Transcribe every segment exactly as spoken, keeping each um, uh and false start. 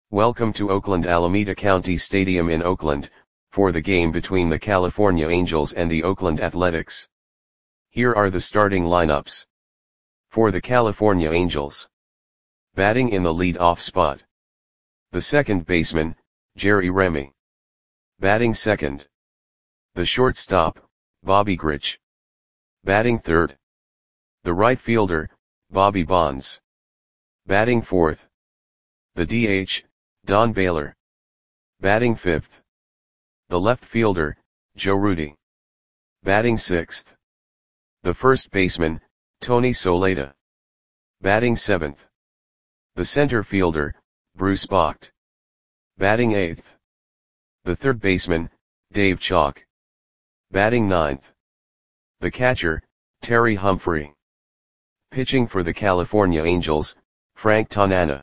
Welcome to Oakland Alameda County Stadium in Oakland, for the game between the California Angels and the Oakland Athletics. Here are the starting lineups. For the California Angels. Batting in the lead-off spot. The second baseman, Jerry Remy. Batting second. The shortstop, Bobby Grich. Batting third. The right fielder, Bobby Bonds. Batting fourth. The D H, Don Baylor. Batting fifth. The left fielder, Joe Rudi. Batting sixth. The first baseman, Tony Soleta. Batting seventh. The center fielder, Bruce Bocht. Batting eighth. The third baseman, Dave Chalk. Batting ninth. The catcher, Terry Humphrey. Pitching for the California Angels, Frank Tanana.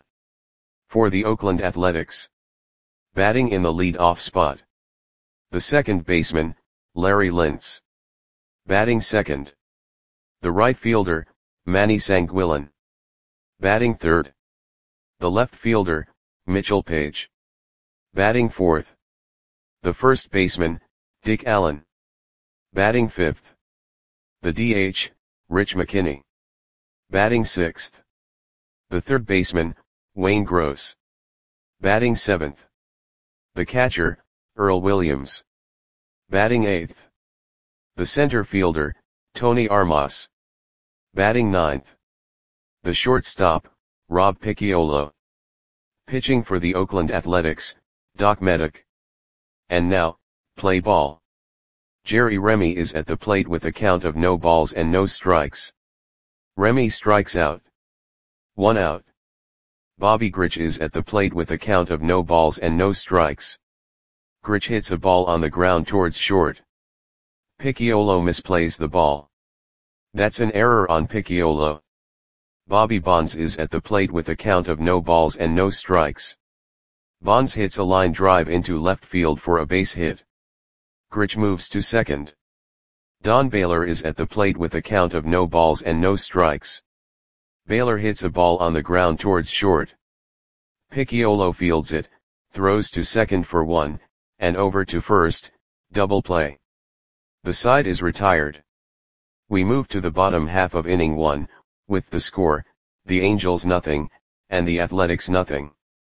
For the Oakland Athletics. Batting in the lead-off spot. The second baseman, Larry Lintz. Batting second. The right fielder, Manny Sanguillen. Batting third. The left fielder, Mitchell Page. Batting fourth. The first baseman, Dick Allen. Batting fifth. The D H, Rich McKinney. Batting sixth. The third baseman, Wayne Gross. Batting seventh. The catcher, Earl Williams. Batting eighth. The center fielder, Tony Armas. Batting ninth. The shortstop, Rob Picciolo. Pitching for the Oakland Athletics, Doc Meddick. And now, play ball. Jerry Remy is at the plate with a count of no balls and no strikes. Remy strikes out. One out. Bobby Grich is at the plate with a count of no balls and no strikes. Grich hits a ball on the ground towards short. Picciolo misplays the ball. That's an error on Picciolo. Bobby Bonds is at the plate with a count of no balls and no strikes. Bonds hits a line drive into left field for a base hit. Grich moves to second. Don Baylor is at the plate with a count of no balls and no strikes. Baylor hits a ball on the ground towards short. Picciolo fields it, throws to second for one, and over to first, double play. The side is retired. We move to the bottom half of inning one, with the score, the Angels nothing, and the Athletics nothing.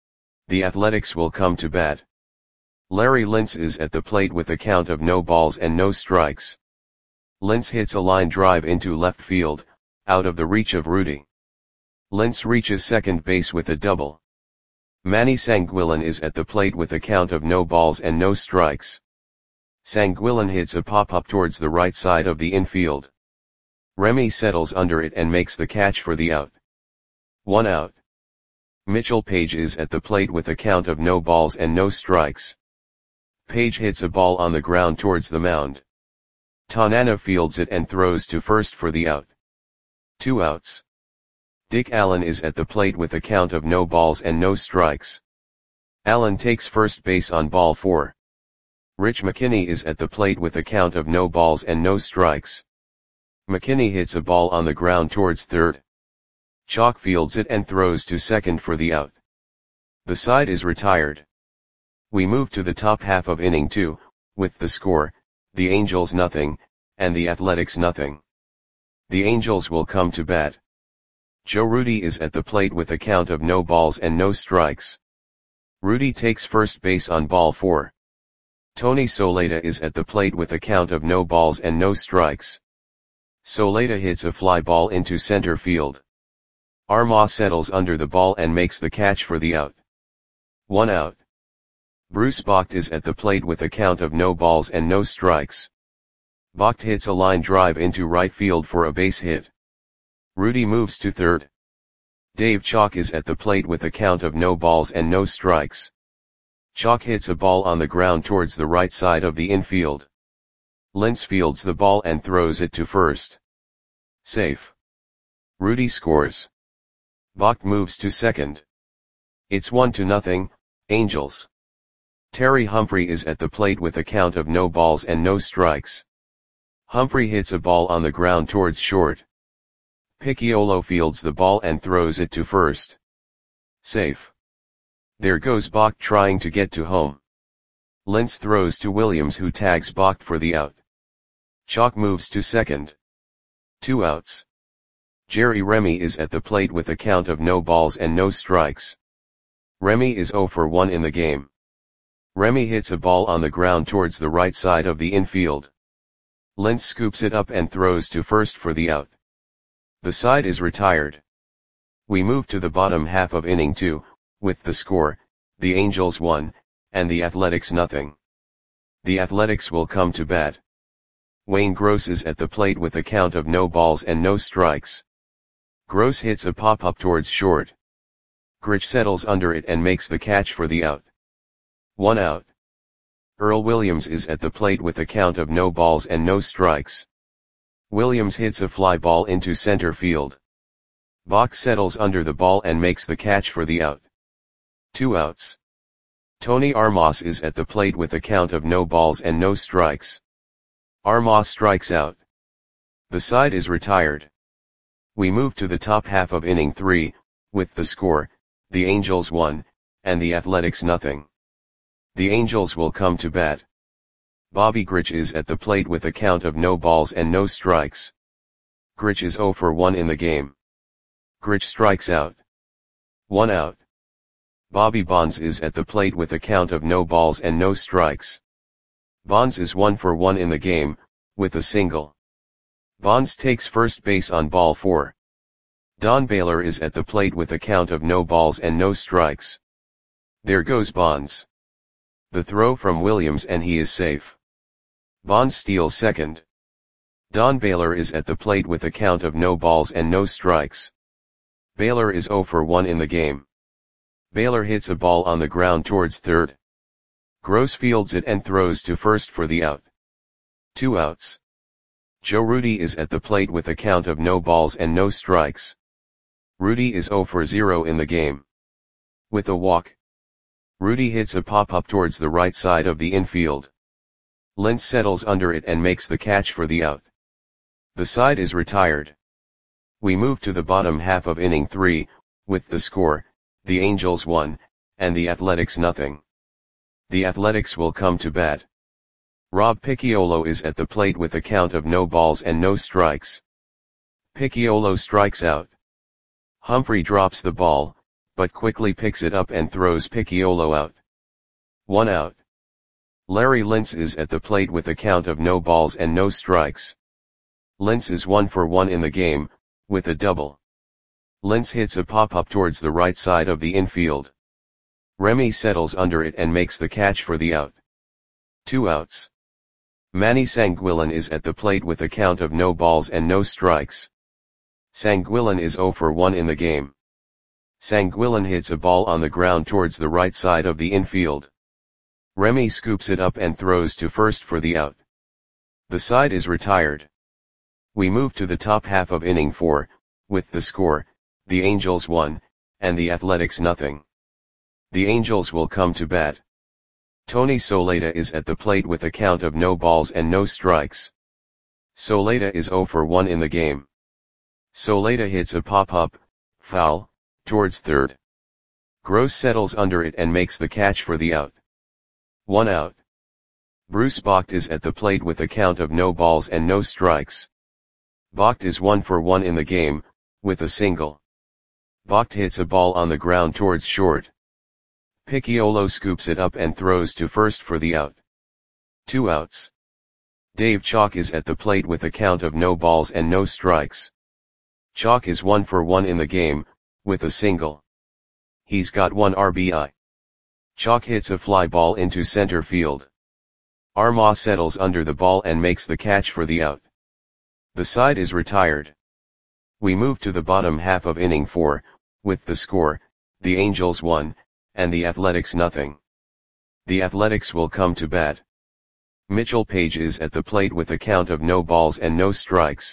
The Athletics will come to bat. Larry Lintz is at the plate with a count of no balls and no strikes. Lintz hits a line drive into left field, out of the reach of Rudi. Lintz reaches second base with a double. Manny Sanguillen is at the plate with a count of no balls and no strikes. Sanguillen hits a pop-up towards the right side of the infield. Remy settles under it and makes the catch for the out. One out. Mitchell Page is at the plate with a count of no balls and no strikes. Page hits a ball on the ground towards the mound. Tanana fields it and throws to first for the out. Two outs. Dick Allen is at the plate with a count of no balls and no strikes. Allen takes first base on ball four. Rich McKinney is at the plate with a count of no balls and no strikes. McKinney hits a ball on the ground towards third. Chalk fields it and throws to second for the out. The side is retired. We move to the top half of inning two, with the score, the Angels nothing, and the Athletics nothing. The Angels will come to bat. Joe Rudi is at the plate with a count of no balls and no strikes. Rudi takes first base on ball four. Tony Soleta is at the plate with a count of no balls and no strikes. Soleta hits a fly ball into center field. Armas settles under the ball and makes the catch for the out. One out. Bruce Bocht is at the plate with a count of no balls and no strikes. Bocht hits a line drive into right field for a base hit. Rudi moves to third. Dave Chalk is at the plate with a count of no balls and no strikes. Chalk hits a ball on the ground towards the right side of the infield. Lintz fields the ball and throws it to first. Safe. Rudi scores. Bocht moves to second. It's one to nothing, Angels. Terry Humphrey is at the plate with a count of no balls and no strikes. Humphrey hits a ball on the ground towards short. Picciolo fields the ball and throws it to first. Safe. There goes Bach trying to get to home. Lentz throws to Williams, who tags Bach for the out. Chalk moves to second. Two outs. Jerry Remy is at the plate with a count of no balls and no strikes. Remy is zero for one in the game. Remy hits a ball on the ground towards the right side of the infield. Lentz scoops it up and throws to first for the out. The side is retired. We move to the bottom half of inning two, with the score, the Angels one, and the Athletics nothing. The Athletics will come to bat. Wayne Gross is at the plate with a count of no balls and no strikes. Gross hits a pop-up towards short. Grich settles under it and makes the catch for the out. One out. Earl Williams is at the plate with a count of no balls and no strikes. Williams hits a fly ball into center field. Bach settles under the ball and makes the catch for the out. Two outs. Tony Armas is at the plate with a count of no balls and no strikes. Armas strikes out. The side is retired. We move to the top half of inning three, with the score, the Angels one, and the Athletics nothing. The Angels will come to bat. Bobby Grich is at the plate with a count of no balls and no strikes. Grich is zero for one in the game. Grich strikes out. One out. Bobby Bonds is at the plate with a count of no balls and no strikes. Bonds is one for one in the game, with a single. Bonds takes first base on ball four. Don Baylor is at the plate with a count of no balls and no strikes. There goes Bonds. The throw from Williams and he is safe. Bonds steals second. Don Baylor is at the plate with a count of no balls and no strikes. Baylor is zero for one in the game. Baylor hits a ball on the ground towards third. Gross fields it and throws to first for the out. Two outs. Joe Rudi is at the plate with a count of no balls and no strikes. Rudi is zero for zero in the game. With a walk. Rudi hits a pop-up towards the right side of the infield. Lentz settles under it and makes the catch for the out. The side is retired. We move to the bottom half of inning three, with the score, the Angels one, and the Athletics nothing. The Athletics will come to bat. Rob Picciolo is at the plate with a count of no balls and no strikes. Picciolo strikes out. Humphrey drops the ball, but quickly picks it up and throws Picciolo out. One out. Larry Lentz is at the plate with a count of no balls and no strikes. Lentz is one for one in the game, with a double. Lentz hits a pop-up towards the right side of the infield. Remy settles under it and makes the catch for the out. Two outs. Manny Sanguillen is at the plate with a count of no balls and no strikes. Sanguillen is zero for one in the game. Sanguillen hits a ball on the ground towards the right side of the infield. Remy scoops it up and throws to first for the out. The side is retired. We move to the top half of inning four, with the score, the Angels one, and the Athletics nothing. The Angels will come to bat. Tony Soleta is at the plate with a count of no balls and no strikes. Soleta is zero for one in the game. Soleta hits a pop-up, foul, towards third. Gross settles under it and makes the catch for the out. One out. Bruce Bocht is at the plate with a count of no balls and no strikes. Bocht is one for one in the game, with a single. Bocht hits a ball on the ground towards short. Picciolo scoops it up and throws to first for the out. Two outs. Dave Chalk is at the plate with a count of no balls and no strikes. Chalk is one for one in the game, with a single. He's got one R B I. Chalk hits a fly ball into center field. Armas settles under the ball and makes the catch for the out. The side is retired. We move to the bottom half of inning four, with the score, the Angels one, and the Athletics nothing. The Athletics will come to bat. Mitchell Page is at the plate with a count of no balls and no strikes.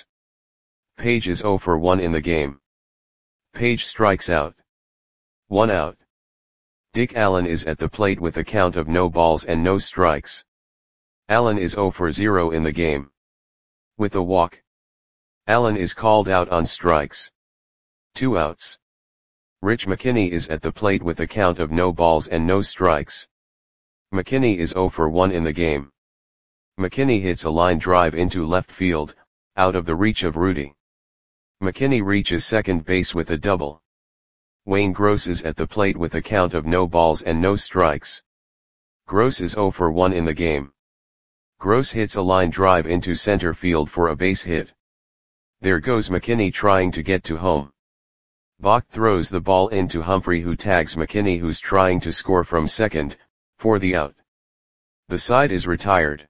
Page is zero for one in the game. Page strikes out. One out. Dick Allen is at the plate with a count of no balls and no strikes. Allen is zero for zero in the game. With a walk. Allen is called out on strikes. Two outs. Rich McKinney is at the plate with a count of no balls and no strikes. McKinney is zero for one in the game. McKinney hits a line drive into left field, out of the reach of Rudy. McKinney reaches second base with a double. Wayne Gross is at the plate with a count of no balls and no strikes. Gross is zero for one in the game. Gross hits a line drive into center field for a base hit. There goes McKinney trying to get to home. Bach throws the ball into Humphrey, who tags McKinney, who's trying to score from second, for the out. The side is retired.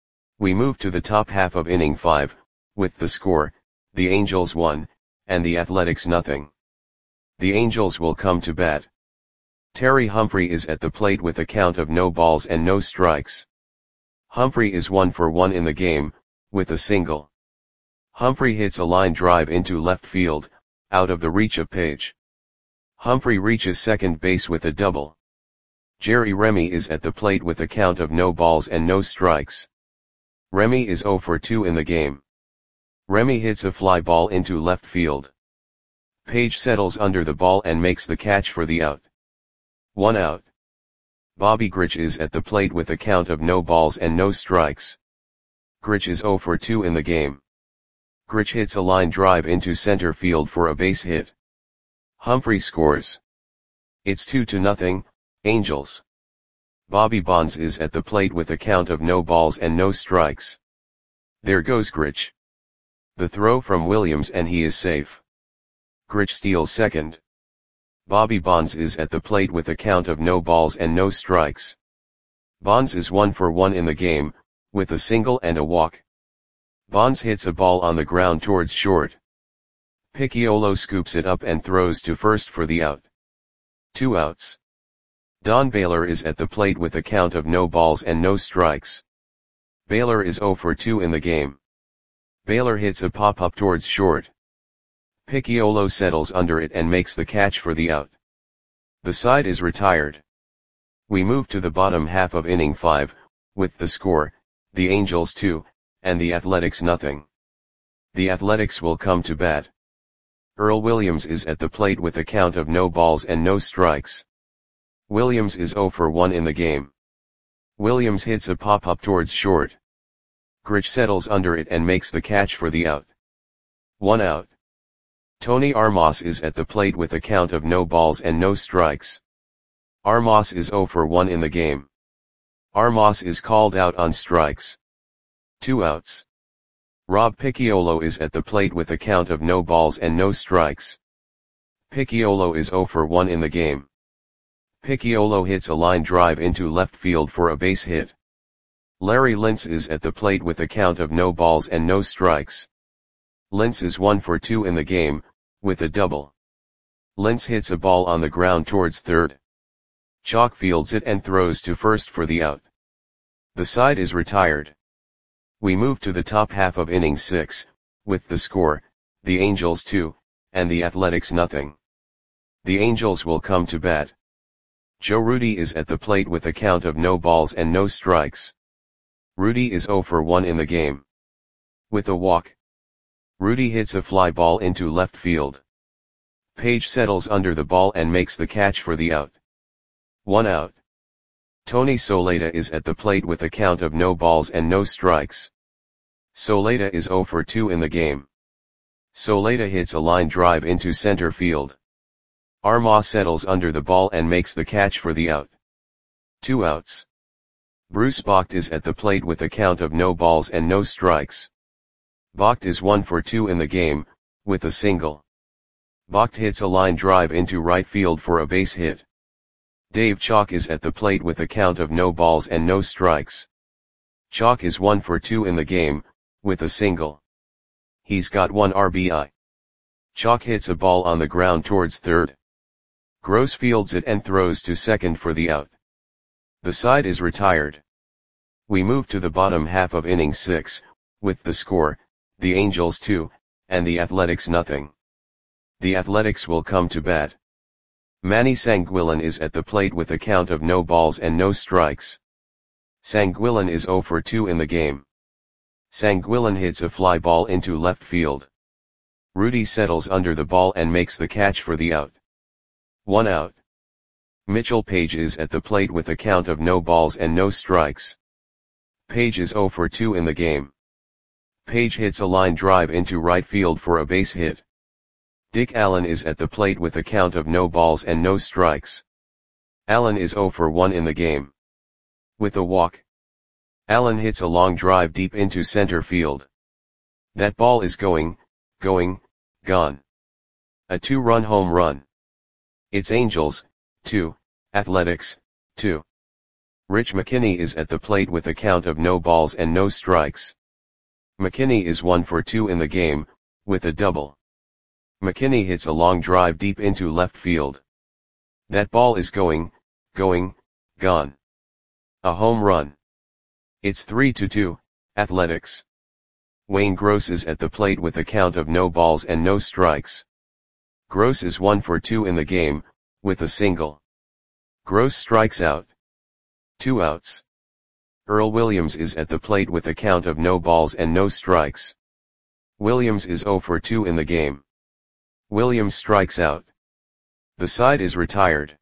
We move to the top half of inning five, with the score, the Angels one, and the Athletics nothing. The Angels will come to bat. Terry Humphrey is at the plate with a count of no balls and no strikes. Humphrey is one for one in the game, with a single. Humphrey hits a line drive into left field, out of the reach of Page. Humphrey reaches second base with a double. Jerry Remy is at the plate with a count of no balls and no strikes. Remy is zero for two in the game. Remy hits a fly ball into left field. Page settles under the ball and makes the catch for the out. One out. Bobby Grich is at the plate with a count of no balls and no strikes. Grich is zero for two in the game. Grich hits a line drive into center field for a base hit. Humphrey scores. It's two to nothing, Angels. Bobby Bonds is at the plate with a count of no balls and no strikes. There goes Grich. The throw from Williams and he is safe. Grich steals second. Bobby Bonds is at the plate with a count of no balls and no strikes. Bonds is one for one in the game, with a single and a walk. Bonds hits a ball on the ground towards short. Picciolo scoops it up and throws to first for the out. Two outs. Don Baylor is at the plate with a count of no balls and no strikes. Baylor is zero for two in the game. Baylor hits a pop-up towards short. Picciolo settles under it and makes the catch for the out. The side is retired. We move to the bottom half of inning five, with the score, the Angels two, and the Athletics nothing. The Athletics will come to bat. Earl Williams is at the plate with a count of no balls and no strikes. Williams is zero for one in the game. Williams hits a pop-up towards short. Grich settles under it and makes the catch for the out. One out. Tony Armas is at the plate with a count of no balls and no strikes. Armas is zero for one in the game. Armas is called out on strikes. Two outs. Rob Picciolo is at the plate with a count of no balls and no strikes. Picciolo is zero for one in the game. Picciolo hits a line drive into left field for a base hit. Larry Lintz is at the plate with a count of no balls and no strikes. Lintz is one for two in the game, with a double. Lintz hits a ball on the ground towards third. Chalk fields it and throws to first for the out. The side is retired. We move to the top half of inning six, with the score, the Angels two, and the Athletics nothing. The Angels will come to bat. Joe Rudy is at the plate with a count of no balls and no strikes. Rudy is zero for one in the game. With a walk. Rudy hits a fly ball into left field. Page settles under the ball and makes the catch for the out. One out. Tony Soleta is at the plate with a count of no balls and no strikes. Soleta is zero for two in the game. Soleta hits a line drive into center field. Armas settles under the ball and makes the catch for the out. Two outs. Bruce Bocht is at the plate with a count of no balls and no strikes. Bocht is one for two in the game, with a single. Bocht hits a line drive into right field for a base hit. Dave Chalk is at the plate with a count of no balls and no strikes. Chalk is one for two in the game, with a single. He's got one R B I. Chalk hits a ball on the ground towards third. Gross fields it and throws to second for the out. The side is retired. We move to the bottom half of inning six, with the score, the Angels two, and the Athletics nothing. The Athletics will come to bat. Manny Sanguillen is at the plate with a count of no balls and no strikes. Sanguillen is zero for two in the game. Sanguillen hits a fly ball into left field. Rudy settles under the ball and makes the catch for the out. One out. Mitchell Page is at the plate with a count of no balls and no strikes. Page is zero for two in the game. Page hits a line drive into right field for a base hit. Dick Allen is at the plate with a count of no balls and no strikes. Allen is zero for one in the game. With a walk, Allen hits a long drive deep into center field. That ball is going, going, gone. A two-run home run. It's Angels, two, Athletics, two. Rich McKinney is at the plate with a count of no balls and no strikes. McKinney is one for two in the game, with a double. McKinney hits a long drive deep into left field. That ball is going, going, gone. A home run. It's three to two, Athletics. Wayne Gross is at the plate with a count of no balls and no strikes. Gross is one for two in the game, with a single. Gross strikes out. Two outs. Earl Williams is at the plate with a count of no balls and no strikes. Williams is zero for two in the game. Williams strikes out. The side is retired.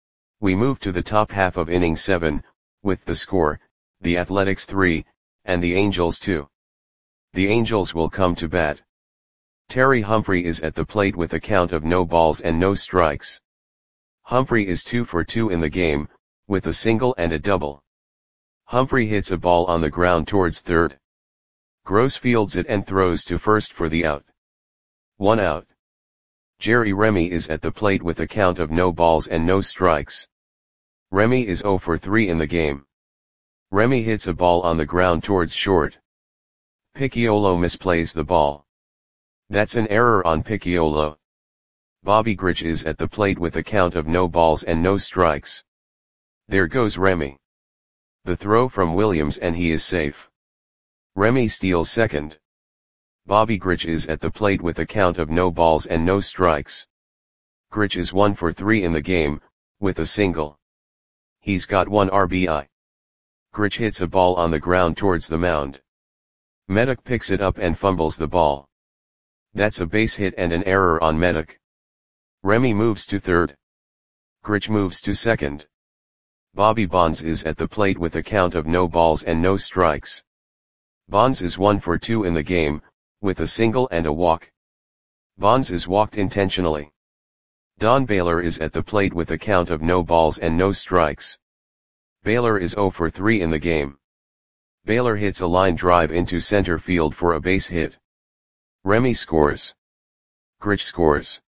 We move to the top half of inning seven, with the score, the Athletics three, and the Angels two. The Angels will come to bat. Terry Humphrey is at the plate with a count of no balls and no strikes. Humphrey is two for two in the game, with a single and a double. Humphrey hits a ball on the ground towards third. Gross fields it and throws to first for the out. One out. Jerry Remy is at the plate with a count of no balls and no strikes. Remy is zero for three in the game. Remy hits a ball on the ground towards short. Picciolo misplays the ball. That's an error on Picciolo. Bobby Grich is at the plate with a count of no balls and no strikes. There goes Remy. The throw from Williams and he is safe. Remy steals second. Bobby Grich is at the plate with a count of no balls and no strikes. Grich is one for three in the game, with a single. He's got one R B I. Grich hits a ball on the ground towards the mound. Meddock picks it up and fumbles the ball. That's a base hit and an error on Meddock. Remy moves to third. Grich moves to second. Bobby Bonds is at the plate with a count of no balls and no strikes. Bonds is one for two in the game, with a single and a walk. Bonds is walked intentionally. Don Baylor is at the plate with a count of no balls and no strikes. Baylor is zero for three in the game. Baylor hits a line drive into center field for a base hit. Remy scores. Grich scores.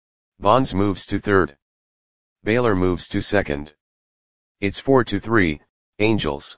Bonds moves to third. Baylor moves to second. It's four to three, Angels.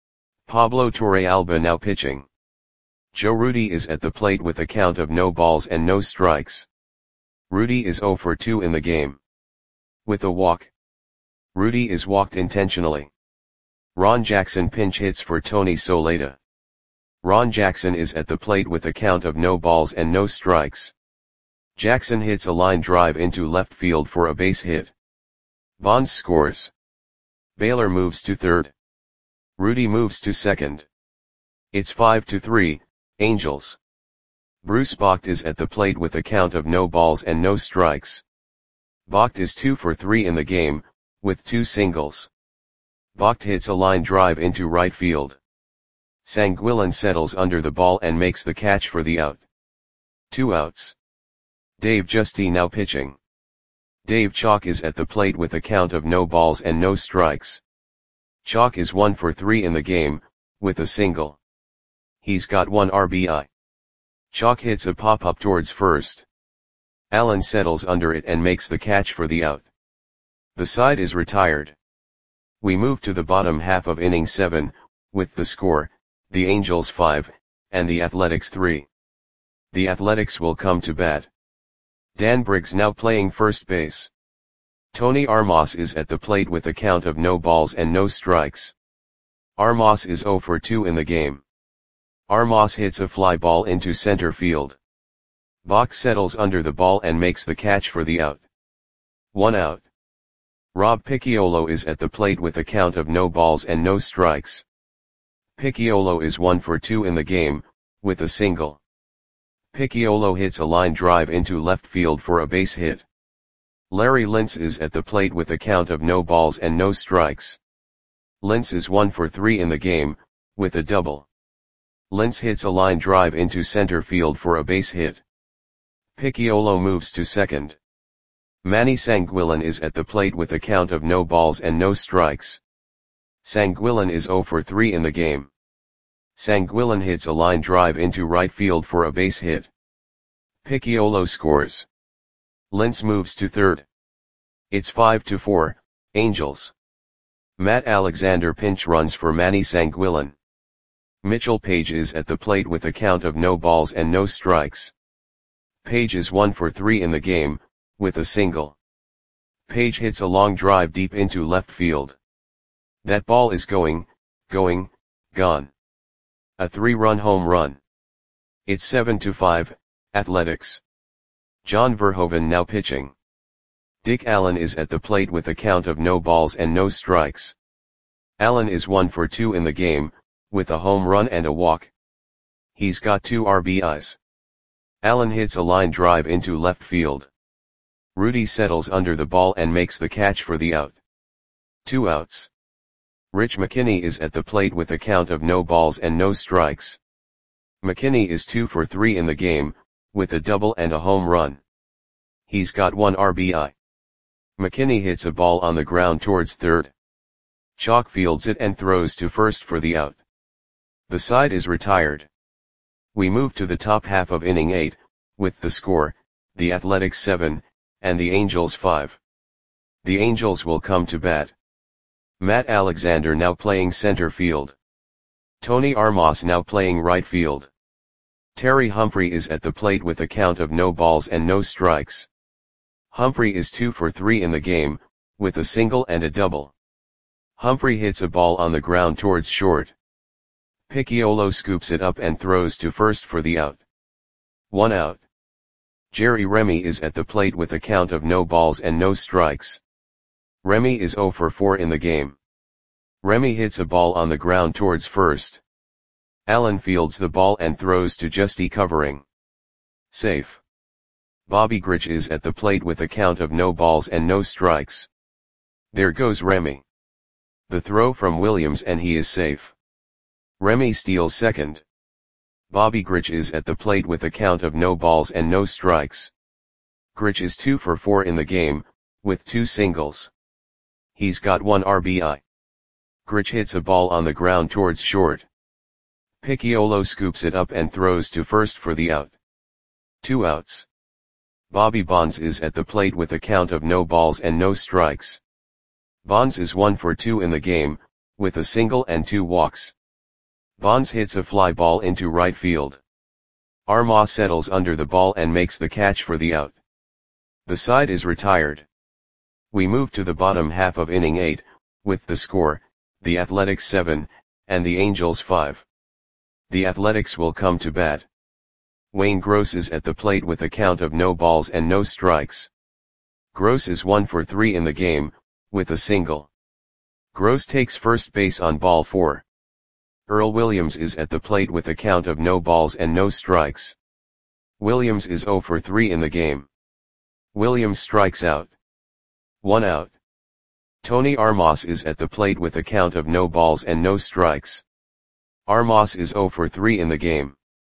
Pablo Torrealba now pitching. Joe Rudi is at the plate with a count of no balls and no strikes. Rudi is zero for two in the game. With a walk. Rudi is walked intentionally. Ron Jackson pinch hits for Tony Soleta. Ron Jackson is at the plate with a count of no balls and no strikes. Jackson hits a line drive into left field for a base hit. Bonds scores. Baylor moves to third. Rudi moves to second. It's five to three, Angels. Bruce Bocht is at the plate with a count of no balls and no strikes. Bocht is two for three in the game, with two singles. Bocht hits a line drive into right field. Sanguillen settles under the ball and makes the catch for the out. Two outs. Dave Giusti now pitching. Dave Chalk is at the plate with a count of no balls and no strikes. Chalk is one for three in the game, with a single. He's got one R B I. Chalk hits a pop-up towards first. Allen settles under it and makes the catch for the out. The side is retired. We move to the bottom half of inning seven, with the score, the Angels five, and the Athletics three. The Athletics will come to bat. Dan Briggs now playing first base. Tony Armas is at the plate with a count of no balls and no strikes. Armas is zero for two in the game. Armas hits a fly ball into center field. Bach settles under the ball and makes the catch for the out. One out. Rob Picciolo is at the plate with a count of no balls and no strikes. Picciolo is one for two in the game, with a single. Picciolo hits a line drive into left field for a base hit. Larry Lintz is at the plate with a count of no balls and no strikes. Lintz is one for three in the game, with a double. Lintz hits a line drive into center field for a base hit. Picciolo moves to second. Manny Sanguillen is at the plate with a count of no balls and no strikes. Sanguillen is zero for three in the game. Sanguillen hits a line drive into right field for a base hit. Picciolo scores. Lintz moves to third. It's five to four, Angels. Matt Alexander pinch runs for Manny Sanguillen. Mitchell Page is at the plate with a count of no balls and no strikes. Page is one for three in the game, with a single. Page hits a long drive deep into left field. That ball is going, going, gone. A three-run home run. It's seven to five, Athletics. John Verhoeven now pitching. Dick Allen is at the plate with a count of no balls and no strikes. Allen is one for two in the game, with a home run and a walk. He's got two R B Is. Allen hits a line drive into left field. Rudy settles under the ball and makes the catch for the out. Two outs. Rich McKinney is at the plate with a count of no balls and no strikes. McKinney is two for three in the game, with a double and a home run. He's got one R B I. McKinney hits a ball on the ground towards third. Chalk fields it and throws to first for the out. The side is retired. We move to the top half of inning eight, with the score, the Athletics seven, and the Angels five. The Angels will come to bat. Matt Alexander now playing center field. Tony Armas now playing right field. Terry Humphrey is at the plate with a count of no balls and no strikes. Humphrey is two for three in the game, with a single and a double. Humphrey hits a ball on the ground towards short. Picciolo scoops it up and throws to first for the out. One out. Jerry Remy is at the plate with a count of no balls and no strikes. Remy is zero for four in the game. Remy hits a ball on the ground towards first. Allen fields the ball and throws to Justy covering. Safe. Bobby Grich is at the plate with a count of no balls and no strikes. There goes Remy. The throw from Williams and he is safe. Remy steals second. Bobby Grich is at the plate with a count of no balls and no strikes. Grich is two for four in the game, with two singles. He's got one R B I. Grich hits a ball on the ground towards short. Picciolo scoops it up and throws to first for the out. Two outs. Bobby Bonds is at the plate with a count of no balls and no strikes. Bonds is one for two in the game, with a single and two walks. Bonds hits a fly ball into right field. Armas settles under the ball and makes the catch for the out. The side is retired. We move to the bottom half of inning eight, with the score, the Athletics seven, and the Angels five. The Athletics will come to bat. Wayne Gross is at the plate with a count of no balls and no strikes. Gross is one for three in the game, with a single. Gross takes first base on ball four. Earl Williams is at the plate with a count of no balls and no strikes. Williams is zero for three in the game. Williams strikes out. One out. Tony Armas is at the plate with a count of no balls and no strikes. Armas is zero for three in the game.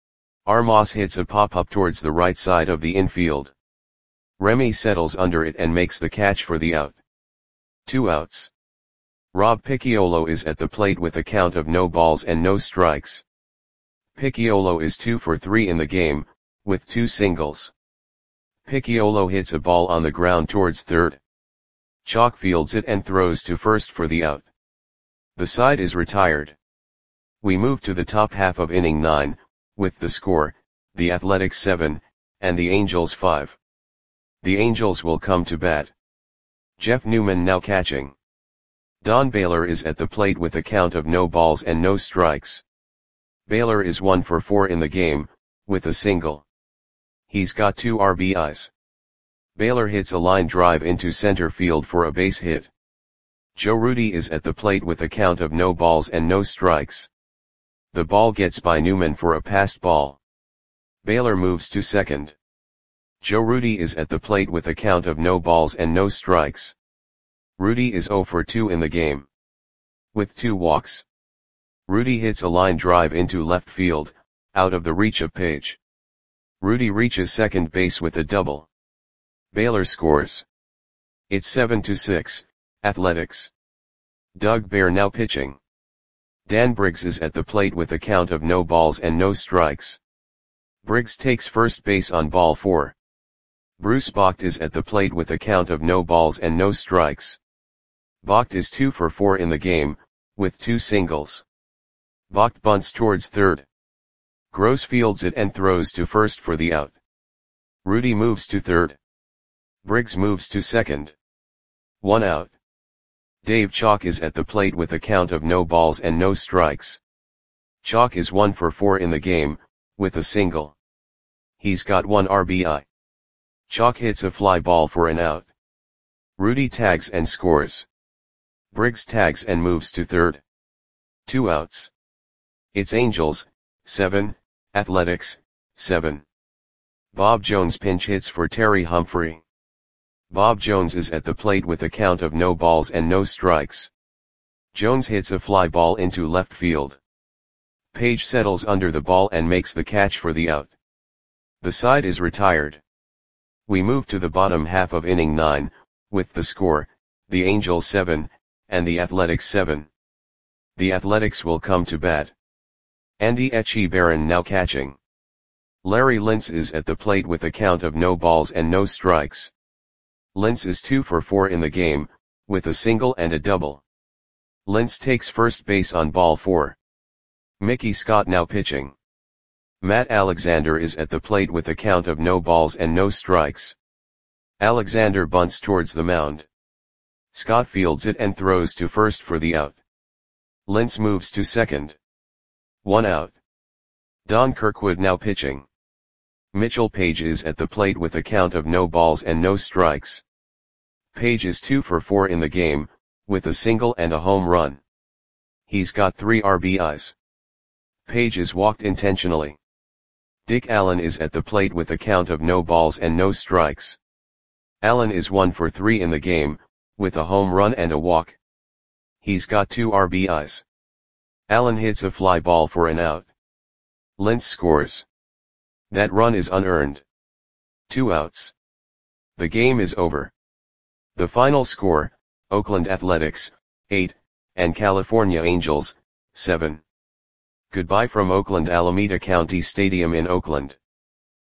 Armas hits a pop-up towards the right side of the infield. Remy settles under it and makes the catch for the out. Two outs. Rob Picciolo is at the plate with a count of no balls and no strikes. Picciolo is two for three in the game, with two singles. Picciolo hits a ball on the ground towards third. Chalk fields it and throws to first for the out. The side is retired. We move to the top half of inning nine, with the score, the Athletics seven, and the Angels five. The Angels will come to bat. Jeff Newman now catching. Don Baylor is at the plate with a count of no balls and no strikes. Baylor is one for four in the game, with a single. He's got two R B Is. Baylor hits a line drive into center field for a base hit. Joe Rudi is at the plate with a count of no balls and no strikes. The ball gets by Newman for a passed ball. Baylor moves to second. Joe Rudy is at the plate with a count of no balls and no strikes. Rudy is zero for two in the game, with two walks. Rudy hits a line drive into left field, out of the reach of Page. Rudy reaches second base with a double. Baylor scores. It's seven to six, Athletics. Doug Bear now pitching. Dan Briggs is at the plate with a count of no balls and no strikes. Briggs takes first base on ball four. Bruce Bocht is at the plate with a count of no balls and no strikes. Bocht is two for four in the game, with two singles. Bocht bunts towards third. Gross fields it and throws to first for the out. Rudy moves to third. Briggs moves to second. One out. Dave Chalk is at the plate with a count of no balls and no strikes. Chalk is one for four in the game, with a single. He's got one R B I. Chalk hits a fly ball for an out. Rudy tags and scores. Briggs tags and moves to third. Two outs. It's Angels, seven, Athletics, seven. Bob Jones pinch hits for Terry Humphrey. Bob Jones is at the plate with a count of no balls and no strikes. Jones hits a fly ball into left field. Page settles under the ball and makes the catch for the out. The side is retired. We move to the bottom half of inning nine, with the score, the Angels seven, and the Athletics seven. The Athletics will come to bat. Andy Etchebarren now catching. Larry Lintz is at the plate with a count of no balls and no strikes. Lintz is two for four in the game, with a single and a double. Lintz takes first base on ball four. Mickey Scott now pitching. Matt Alexander is at the plate with a count of no balls and no strikes. Alexander bunts towards the mound. Scott fields it and throws to first for the out. Lintz moves to second. One out. Don Kirkwood now pitching. Mitchell Page is at the plate with a count of no balls and no strikes. Page is two for four in the game, with a single and a home run. He's got three R B Is. Page is walked intentionally. Dick Allen is at the plate with a count of no balls and no strikes. Allen is one for three in the game, with a home run and a walk. He's got two R B Is. Allen hits a fly ball for an out. Lintz scores. That run is unearned. Two outs. The game is over. The final score, Oakland Athletics, eight, and California Angels, seven. Goodbye from Oakland Alameda County Stadium in Oakland.